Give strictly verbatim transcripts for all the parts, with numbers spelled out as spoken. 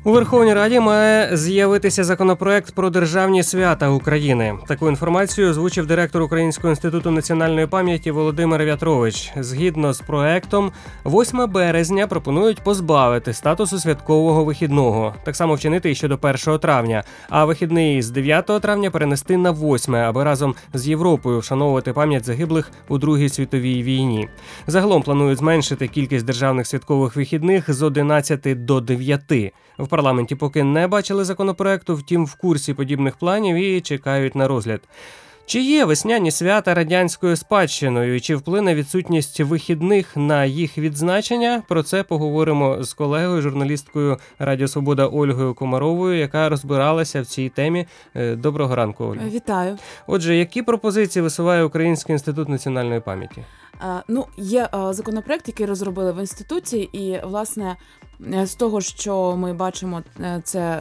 У Верховній Раді має з'явитися законопроект про державні свята України. Таку інформацію озвучив директор Українського інституту національної пам'яті Володимир В'ятрович. Згідно з проектом, восьме березня пропонують позбавити статусу святкового вихідного. Так само вчинити і щодо першого травня. А вихідний з дев'ятого травня перенести на восьме, аби разом з Європою вшановувати пам'ять загиблих у Другій світовій війні. Загалом планують зменшити кількість державних святкових вихідних з одинадцяти до дев'яти. В парламенті поки не бачили законопроекту, втім в курсі подібних планів і чекають на розгляд. Чи є весняні свята радянською спадщиною і чи вплине відсутність вихідних на їх відзначення? Про це поговоримо з колегою, журналісткою Радіо Свобода Ольгою Комаровою, яка розбиралася в цій темі. Доброго ранку, Ольга. Вітаю. Отже, які пропозиції висуває Український інститут національної пам'яті? Ну, є законопроект, який розробили в інституті, і, власне, з того, що ми бачимо, це,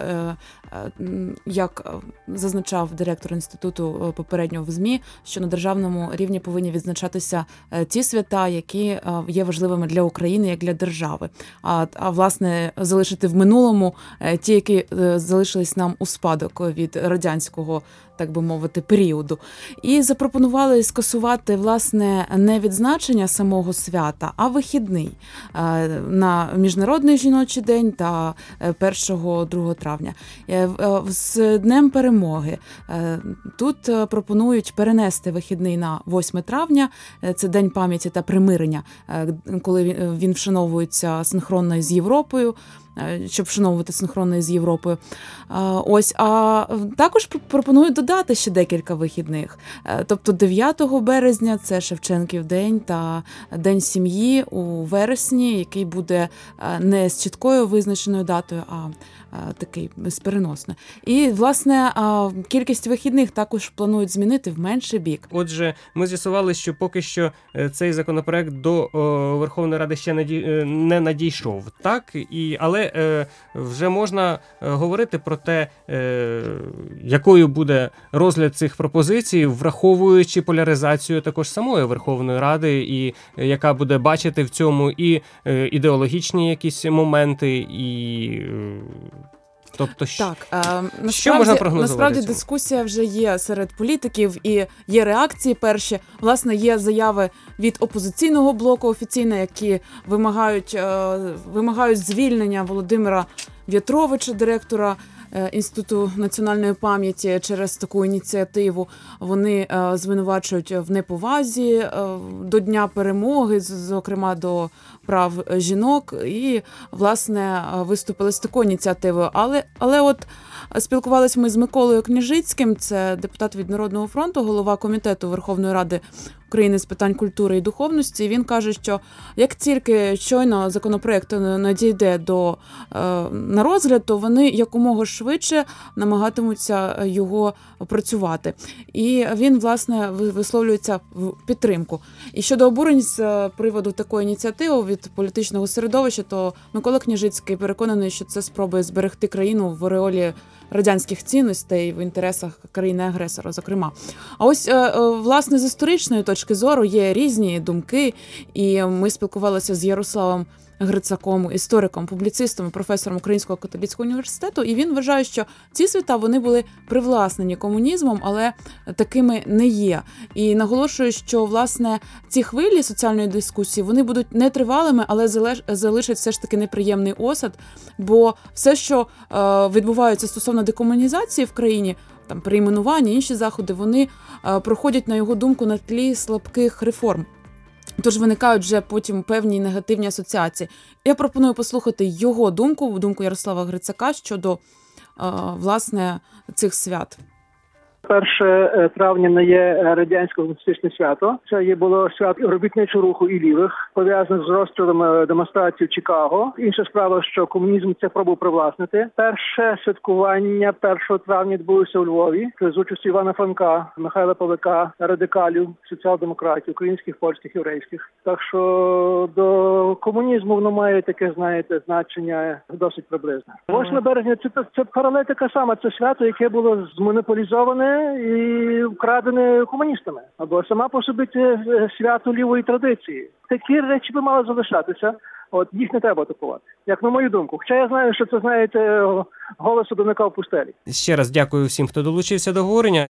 як зазначав директор інституту попередньо в ЗМІ, що на державному рівні повинні відзначатися ті свята, які є важливими для України, як для держави. А, а власне, залишити в минулому ті, які залишились нам у спадок від радянського, так би мовити, періоду. І запропонували скасувати, власне, не відзначення самого свята, а вихідний на Міжнародний жіночий день та першого-другого травня. З Днем Перемоги тут пропонують перенести вихідний на восьме травня, це День пам'яті та примирення, коли він вшановується синхронно з Європою, щоб вшановувати синхронно з Європою. Ось, а також пропонують додати ще декілька вихідних. Тобто дев'ятого березня – це Шевченків день та День сім'ї у вересні, який буде не з чіткою визначеною датою, а такий безпереносно. І, власне, кількість вихідних також планують змінити в менший бік. Отже, ми з'ясували, що поки що цей законопроект до Верховної Ради ще не надійшов, так? І, але вже можна говорити про те, якою буде розгляд цих пропозицій, враховуючи поляризацію також самої Верховної Ради, і яка буде бачити в цьому і ідеологічні якісь моменти, і... Тобто, так, е, насправді, що можна прогнозувати? Насправді цьому? Дискусія вже є серед політиків і є реакції перші. Власне, є заяви від опозиційного блоку офіційно, які вимагають, е, вимагають звільнення Володимира В'ятровича, директора Інституту національної пам'яті, через таку ініціативу. Вони е, звинувачують в неповазі е, до Дня Перемоги, зокрема до прав жінок, і, власне, виступили з такою ініціативою. Але, але от спілкувалися ми з Миколою Княжицьким, це депутат від Народного фронту, голова комітету Верховної Ради України з питань культури і духовності. І він каже, що як тільки щойно законопроект надійде до, е, на розгляд, то вони якомога швидше намагатимуться його опрацювати. І він, власне, висловлюється в підтримку. І щодо обурень з приводу такої ініціативи від політичного середовища, то Микола Княжицький переконаний, що це спроби зберегти країну в ореолі радянських цінностей в інтересах країни-агресора, зокрема. А ось, власне, з історичної точки зору є різні думки, і ми спілкувалися з Ярославом Грицаком, істориком, публіцистом, професором Українського католицького університету, і він вважає, що ці свята, вони були привласнені комунізмом, але такими не є. І наголошує, що, власне, ці хвилі соціальної дискусії, вони будуть нетривалими, але залишать все ж таки неприємний осад, бо все, що е, відбувається стосовно декомунізації в країні, там перейменування, інші заходи, вони е, проходять, на його думку, на тлі слабких реформ. Тож виникають вже потім певні негативні асоціації. Я пропоную послухати його думку, думку Ярослава Грицака щодо, власне, цих свят. перше травня не є радянсько-комуністичне свято. Це є було свято робітничого руху і лівих, пов'язане з розстрілами демонстрацій в Чикаго. Інша справа, що комунізм це пробував привласнити. Перше святкування першого травня відбулося у Львові з участю Івана Франка, Михайла Павлика, радикалів, соціал-демократів, українських, польських, єврейських. Так що до комунізму воно має таке, знаєте, значення досить приблизне. восьме березня це, це, це паралель така сама. Це свято, яке було змонополізоване і вкрадене комуністами. Або сама по собі це свято лівої традиції. Такі речі би мали залишатися. От їх не треба атакувати. Як на мою думку. Хоча я знаю, що це, знаєте, голос одиника в пустелі. Ще раз дякую всім, хто долучився до говорення.